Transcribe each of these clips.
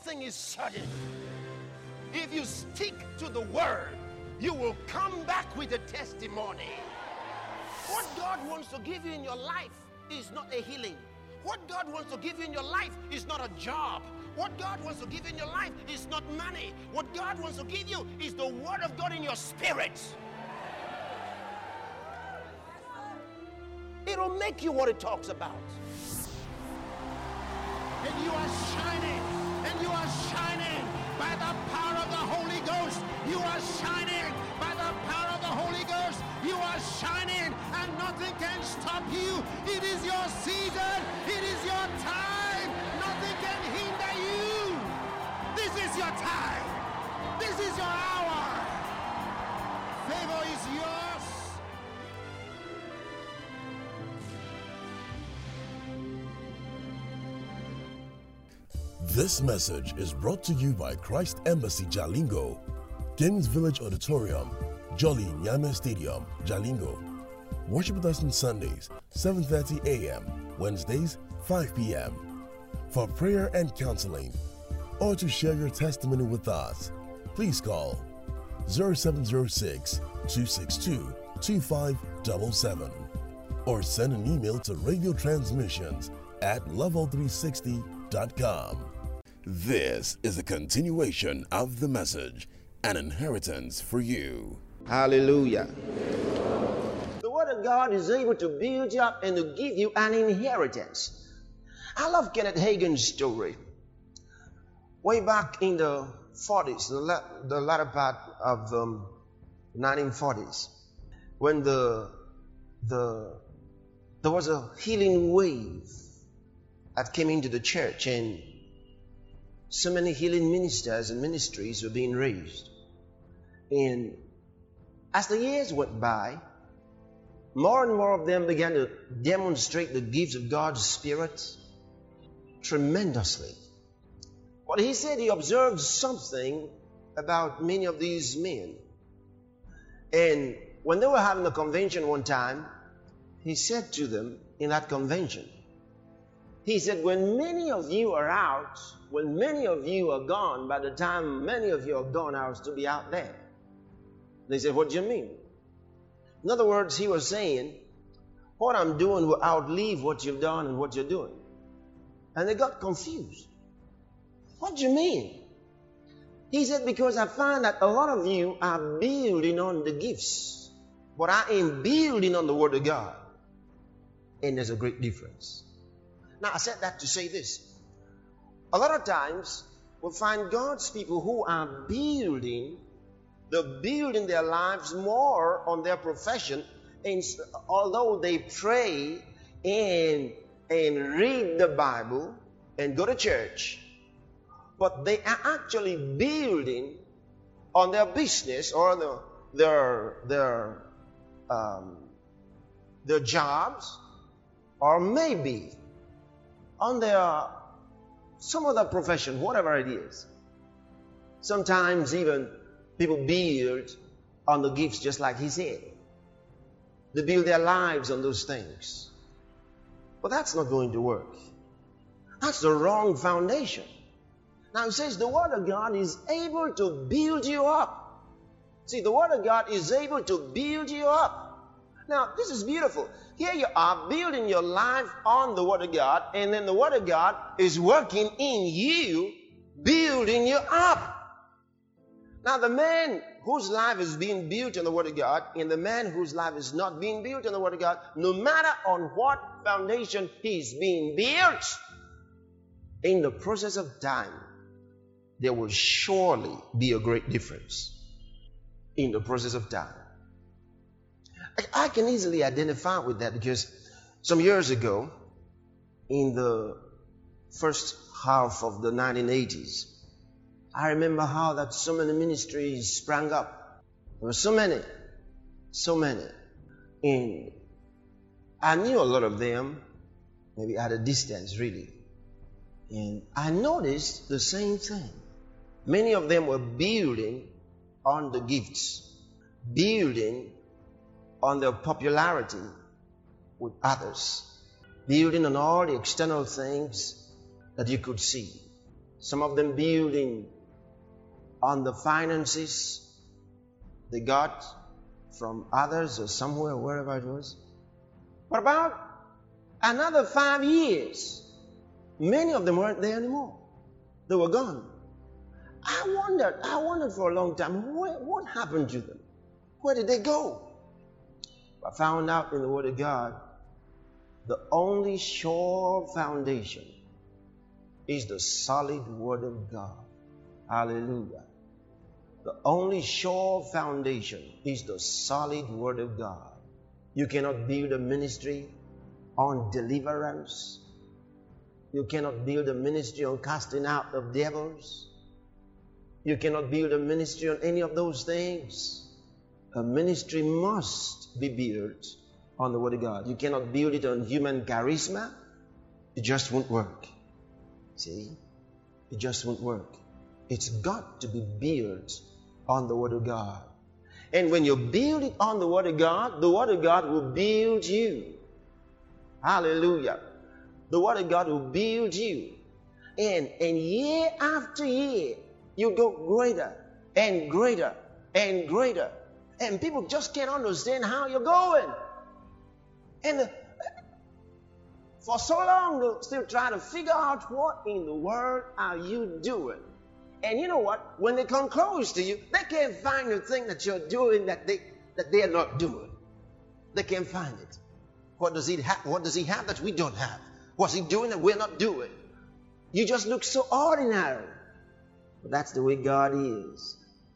thing is certain. If you stick to the word, you will come back with a testimony. What God wants to give you in your life is not a healing. What God wants to give you in your life is not a job. What God wants to give you in your life is not money. What God wants to give you is the word of God in your spirit. It'll make you what it talks about. And you are shining. And you are shining by the power of the Holy Ghost. You are shining by the power of the Holy Ghost. You are shining and nothing can stop you. It is your season. It is your time. Nothing can hinder you. This is your time. This is your hour. Favor is yours. This message is brought to you by Christ Embassy Jalingo, Kings Village Auditorium, Jolly Nyame Stadium, Jalingo. Worship with us on Sundays, 7:30 a.m., Wednesdays, 5 p.m. For prayer and counseling, or to share your testimony with us, please call 0706-262-2577 or send an email to radiotransmissions@level360.com. This is a continuation of the message, an inheritance for you. Hallelujah. The word of God is able to build you up and to give you an inheritance. I love Kenneth Hagin's story. Way back in the 40s, the latter part of the 1940s, when there was a healing wave that came into the church, and so many healing ministers and ministries were being raised. And as the years went by, more and more of them began to demonstrate the gifts of God's Spirit tremendously. But he said he observed something about many of these men. And when they were having a convention one time, he said to them in that convention, he said, when many of you are out, when many of you are gone, by the time many of you are gone, I will still be out there. They said, what do you mean? In other words, he was saying, what I'm doing will outlive what you've done and what you're doing. And they got confused. What do you mean? He said, because I find that a lot of you are building on the gifts, but I am building on the Word of God. And there's a great difference. Now, I said that to say this. A lot of times, we'll find God's people who are building their lives more on their profession. And although they pray and read the Bible and go to church, but they are actually building on their business or their jobs, or maybe on some other profession, whatever it is. Sometimes even people build on the gifts, just like he said. They build their lives on those things. But that's not going to work. That's the wrong foundation. Now it says the Word of God is able to build you up. See, the Word of God is able to build you up. Now, this is beautiful. Here you are building your life on the Word of God, and then the Word of God is working in you, building you up. Now, the man whose life is being built on the Word of God and the man whose life is not being built on the Word of God, no matter on what foundation he is being built, in the process of time, there will surely be a great difference in the process of time. I can easily identify with that because some years ago, in the first half of the 1980s, I remember how that so many ministries sprang up. There were so many. And I knew a lot of them, maybe at a distance really. And I noticed the same thing. Many of them were building on the gifts, building on their popularity with others, building on all the external things that you could see. Some of them building on the finances they got from others or somewhere, wherever it was. But about another 5 years, many of them weren't there anymore. They were gone. I wondered for a long time, what happened to them? Where did they go? I found out in the Word of God, the only sure foundation is the solid Word of God. Hallelujah. The only sure foundation is the solid Word of God. You cannot build a ministry on deliverance. You cannot build a ministry on casting out of devils. You cannot build a ministry on any of those things. A ministry must be built on the Word of God. You cannot build it on human charisma. It just won't work. See? It just won't work. It's got to be built on the Word of God. And when you build it on the Word of God will build you. Hallelujah. The Word of God will build you. And year after year, you go greater and greater and greater. And people just can't understand how you're going. And for so long, they'll still try to figure out what in the world are you doing. And you know what? When they come close to you, they can't find the thing that you're doing that they're not doing. They can't find it. What does he have that we don't have? What's he doing that we're not doing? You just look so ordinary. But that's the way God is.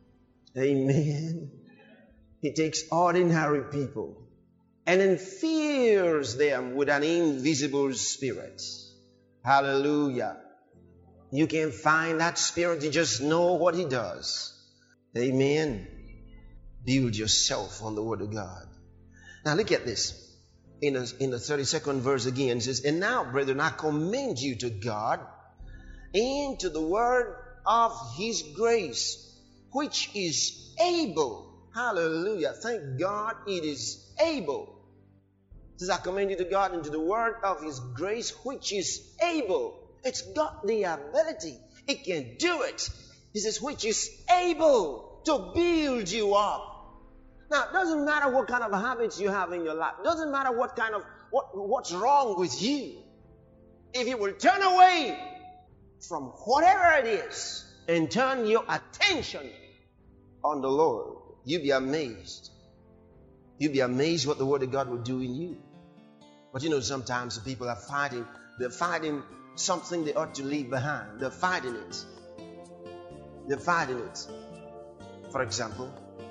Amen. He takes ordinary people and then fills them with an invisible spirit. Hallelujah. You can find that spirit. You just know what he does. Amen. Build yourself on the Word of God. Now look at this. In the 32nd verse again, it says, "And now, brethren, I commend you to God and to the word of his grace, which is able." Hallelujah. Thank God it is able. It says, I commend you to God and to the word of his grace, which is able. It's got the ability. It can do it. He says, which is able to build you up. Now, it doesn't matter what kind of habits you have in your life. It doesn't matter what's wrong with you. If you will turn away from whatever it is and turn your attention on the Lord, you'll be amazed. You'll be amazed what the Word of God will do in you. But you know, sometimes the people are fighting. They're fighting something they ought to leave behind. They're fighting it. They're fighting it. For example,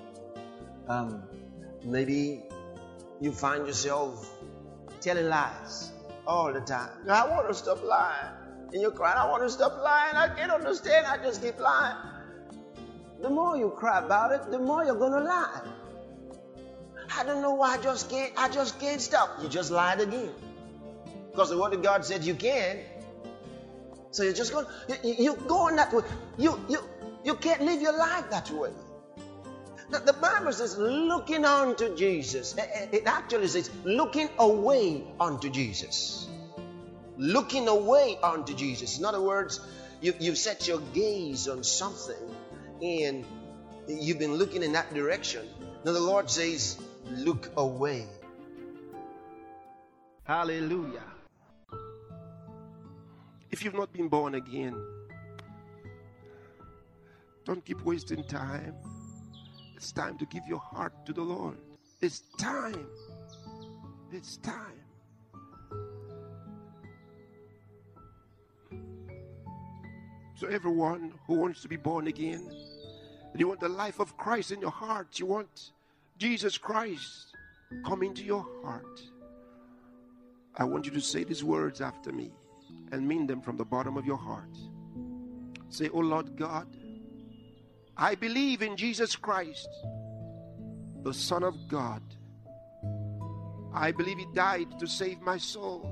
maybe you find yourself telling lies all the time. I want to stop lying. And you're crying, I want to stop lying. I can't understand. I just keep lying. The more you cry about it, the more you're going to lie. I don't know why I just can't stop. You just lied again. Because the Word of God said you can. So you're just you're going that way. You can't live your life that way. Now, the Bible says looking unto Jesus. It actually says looking away unto Jesus. Looking away unto Jesus. In other words, you've set your gaze on something and you've been looking in that direction. Now the Lord says, look away. Hallelujah. If you've not been born again, don't keep wasting time. It's time to give your heart to the Lord. It's time. It's time. So everyone who wants to be born again, and you want the life of Christ in your heart, you want Jesus Christ come into your heart, I want you to say these words after me and mean them from the bottom of your heart. Say, oh Lord God, I believe in Jesus Christ, the Son of God. I believe he died to save my soul.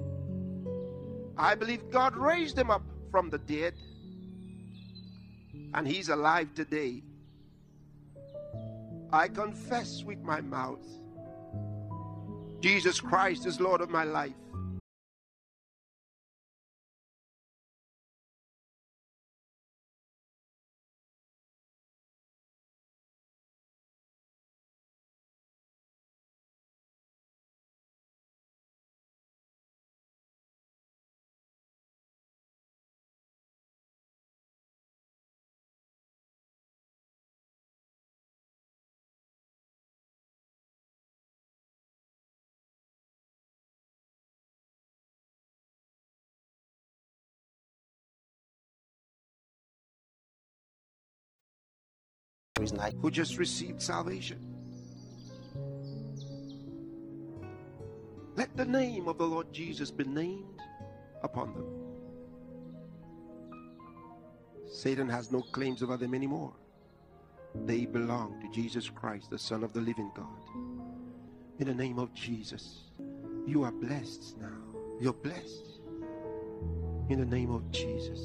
I believe God raised him up from the dead, and he's alive today. I confess with my mouth, Jesus Christ is Lord of my life. who just received salvation. Let the name of the Lord Jesus be named upon them. Satan has no claims over them anymore. They belong to Jesus Christ, the Son of the living God. In the name of Jesus, you are blessed now. You're blessed. In the name of Jesus.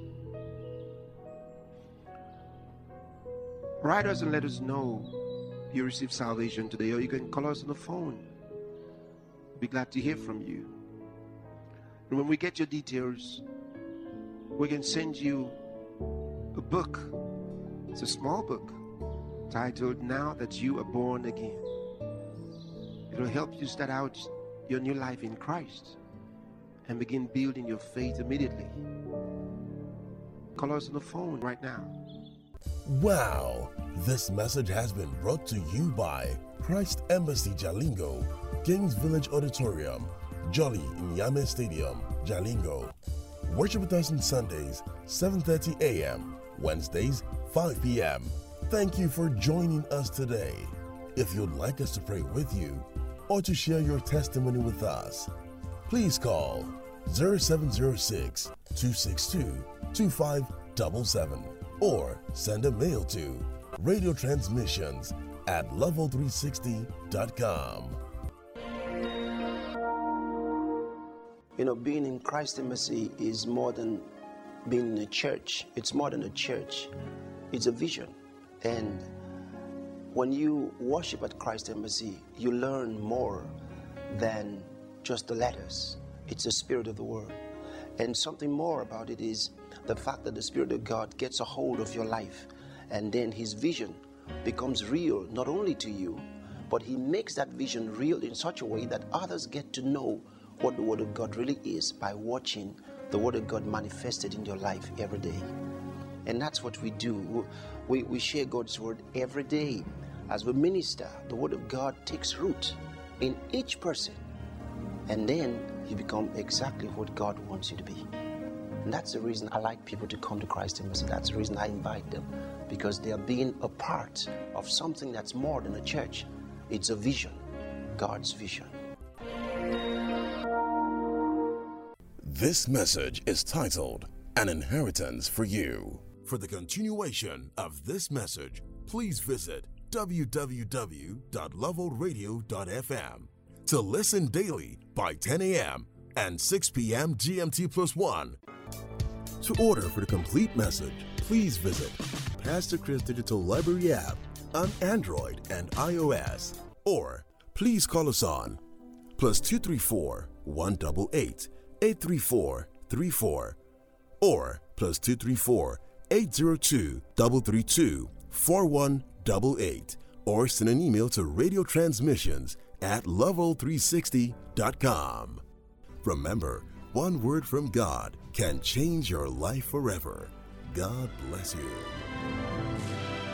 Write us and let us know you received salvation today, or you can call us on the phone. We'll be glad to hear from you. And when we get your details, we can send you a book. It's a small book titled Now That You Are Born Again. It'll help you start out your new life in Christ and begin building your faith immediately. Call us on the phone right now. Wow! This message has been brought to you by Christ Embassy Jalingo, Kings Village Auditorium, Jolly Nyame Stadium, Jalingo. Worship with us on Sundays, 7:30 a.m., Wednesdays, 5 p.m. Thank you for joining us today. If you'd like us to pray with you or to share your testimony with us, please call 0706-262-2577 or send a mail to radiotransmissions@level360.com. You know, being in Christ Embassy is more than being in a church. It's more than a church. It's a vision. And when you worship at Christ Embassy, you learn more than just the letters. It's the Spirit of the Word. And something more about it is the fact that the Spirit of God gets a hold of your life, and then His vision becomes real, not only to you, but He makes that vision real in such a way that others get to know what the Word of God really is by watching the Word of God manifested in your life every day. And that's what we do. We share God's Word every day. As we minister, the Word of God takes root in each person, and then you become exactly what God wants you to be. And that's the reason I like people to come to Christ Embassy. That's the reason I invite them, because they are being a part of something that's more than a church. It's a vision, God's vision. This message is titled An Inheritance for You. For the continuation of this message, please visit www.levelradio.fm to listen daily by 10 a.m. and 6 p.m. GMT+1. To order for the complete message, please visit Pastor Chris Digital Library app on Android and iOS, or please call us on +234 188 834 34 or +234 802 332 4188, or send an email to radiotransmissions@level360.com. Remember, one word from God can change your life forever. God bless you.